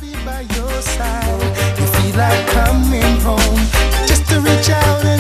be by your side. You feel like coming home, just to reach out and